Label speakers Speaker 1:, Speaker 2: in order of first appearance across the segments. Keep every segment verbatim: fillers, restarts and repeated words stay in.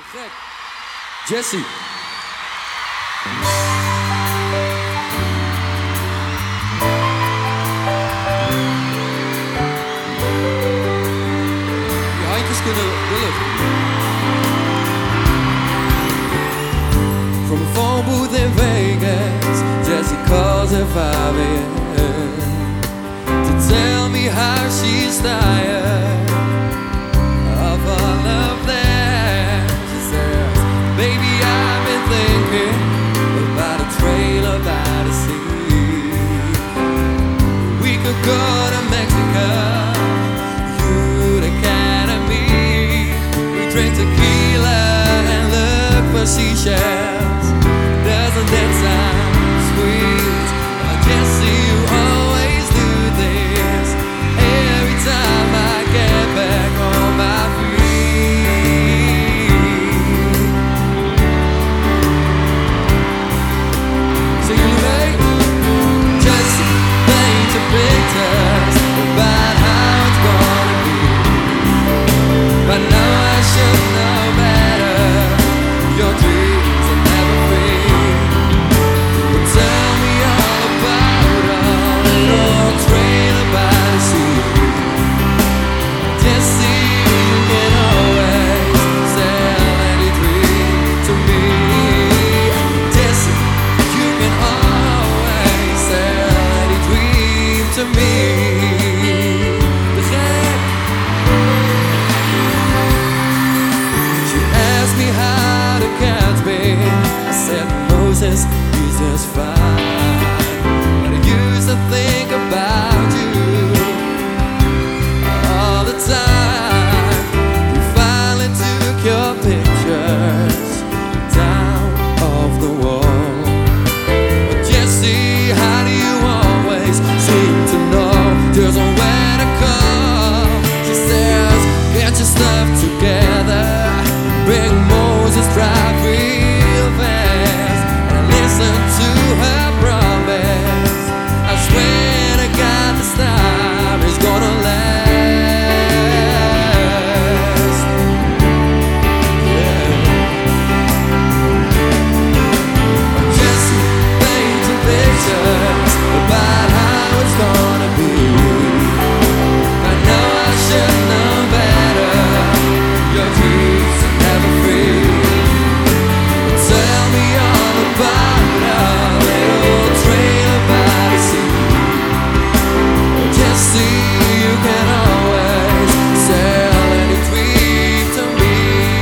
Speaker 1: Gek. Jesse. Die handjes kunnen de lucht. From a phone booth in Vegas, Jesse calls at five a m to tell me how she's tired of all of that. She says, baby, I've been thinking about a trailer by the sea. We could go to Mexico, you, the cat and me. We drink tequila and look for seashells. Doesn't that sound sweet? Oh, Jesse, you always do this every time I get back on my feet. So you make Jesse paint your pictures about how it's gonna be, but now I should know better. Your dreams are never free. But tell me all about all the old trailer by the sea. Jesse, you can always sell any dream to me. Jesse, you can always sell any dream to me. She asked me how the cat's been. I said, Moses, he's just fine. But I used to think about you all the time. You finally took your pictures down off the wall. But Jesse, how do you always seem to know just when to call? She says, get your stuff together, bring Moses, drive real fast, and listen to her promise. I swear to God this time is gonna last. Yeah. Jesse, paint your pictures about how it's gonna be. I know I should know better. Your dreams are never free. Tell me all about our little trailer by the sea. Jesse, you can always sell any dream to me.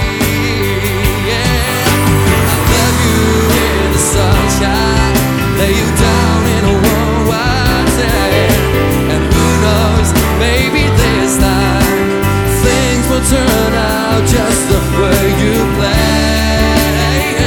Speaker 1: Yeah, I love you in the sunshine, lay you down in a warm white sand. And who knows, maybe this time things will turn out just the way you planned.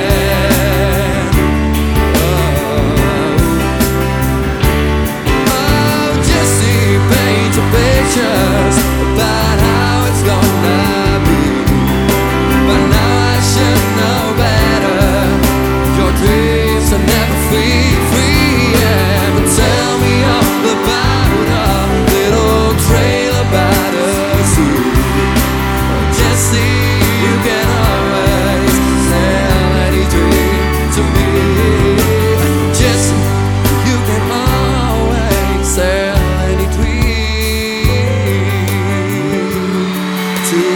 Speaker 1: Oh, oh, Jesse, paint your pictures about how it's gonna be, but now I should know better. Your dreams are never free, free, yeah. But tell me all about a little trailer by the sea. Jesse, you can always sell any dream to me. Jesse, you can always sell any dream to me.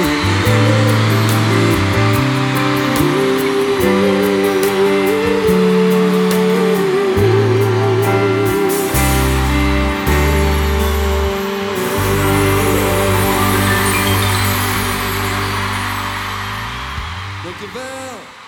Speaker 1: Dankjewel.